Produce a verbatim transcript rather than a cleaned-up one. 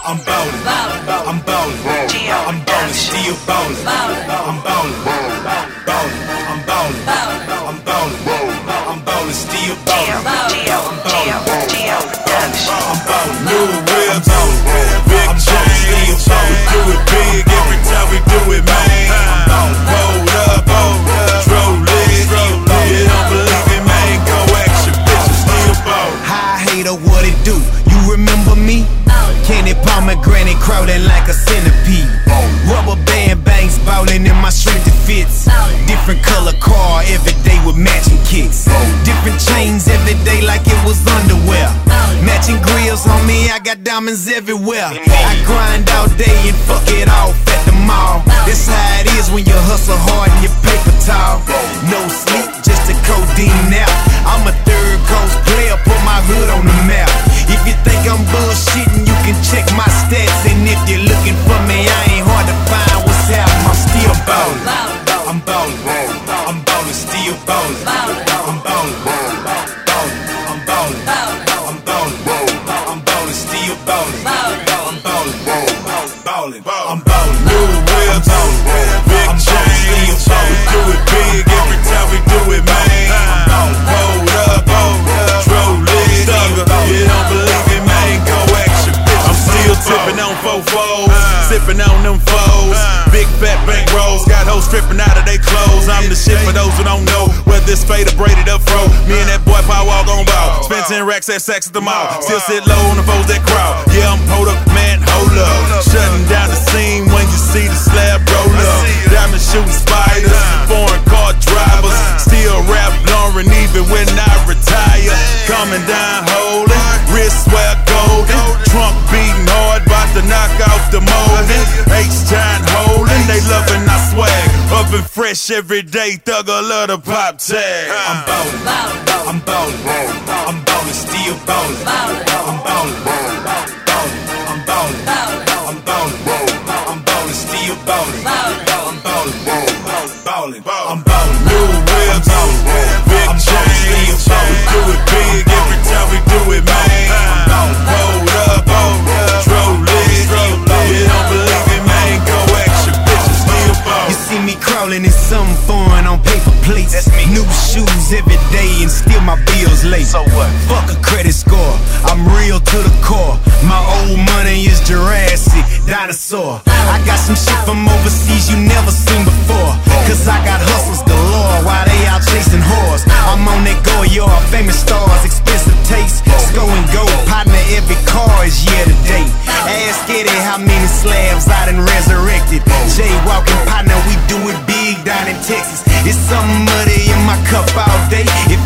I'm ballin', I'm ballin', I'm ballin', still ballin', I'm ballin', ballin', I'm ballin', I'm ballin', I'm ballin', still ballin', I'm ballin', I'm ballin', new whips, big chains, we do it big every time we do it, man. I'm ballin', roll up, roll lit, you don't believe it, man, go action, bitches, still ballin'. High hater, what it do? You remember me? Candy pomegranate crawling like a centipede. Rubber band bangs ballin' in my strength it fits. Different color car every day with matching kicks. Different chains every day like it was underwear. Matching grills on me, I got diamonds everywhere. I grind all day and fuck it off at the mall. That's how it is when you hustle hard and your paper tall. No sleep, just a codeine nap. I'm a third coast player, put my hood on the map. If you think I'm bullshitting, you can check my stats. And if you're looking for me, I ain't hard to find. What's happening? I'm still ballin', I'm ballin', I'm ballin', still ballin', I'm ballin', ballin', I'm ballin', I'm ballin', I'm ballin', still ballin', I'm ballin', ballin', I'm ballin', new whips, big chains, we do it big every time we do it, man. I'm ballin', roll up, roll lit, you don't believe it, man, go action, bitch. I'm still tipping on fofos, sipping on them foes. Big fat bank rolls, got hoes stripping out of they clothes. I'm the shit for those who don't know whether this fade or braided up fro. Me and that boy Power Walk on ball. Spend ten racks at Saks at the mall. Still sit low on the foes that crawl. Yeah, I'm hold up, man, hold up. Shutting down the scene when you see the slab roll up. Diamond shooting spiders, foreign car drivers. Still rap Lauren even when I retire. Coming down holding, wrist swear golden. Trunk beating hard, bout to knock off the molding. H-Time holding, they loving our swag. Up and fresh every day, thugger love the pop tag. I'm ballin', I'm ballin', I'm ballin', still ballin', I'm ballin', ballin', I'm ballin', I'm ballin', I'm ballin', still ballin', I'm ballin', ballin', I'm ballin', new whips, big chains, we do it big every time we do it, man. I'm ballin', roll up, roll lit, you don't believe it, man, go action, bitches, still ballin'. You see me crawling in something foreign on paper plates. New shoes every day and still my bills late. So what? Fuck a credit score, I'm real to the core. My old money is Jurassic, dinosaur. I got some shit from overseas you never seen before. Cause I got hustles galore while they out chasing whores. I'm on that Goyard, famous stars, expensive taste. Go and go, partner, every car is year to date. Ask Eddie how many slabs I done resurrected. Jay walking partner, we do it big down in Texas. It's some money in my cup all day. If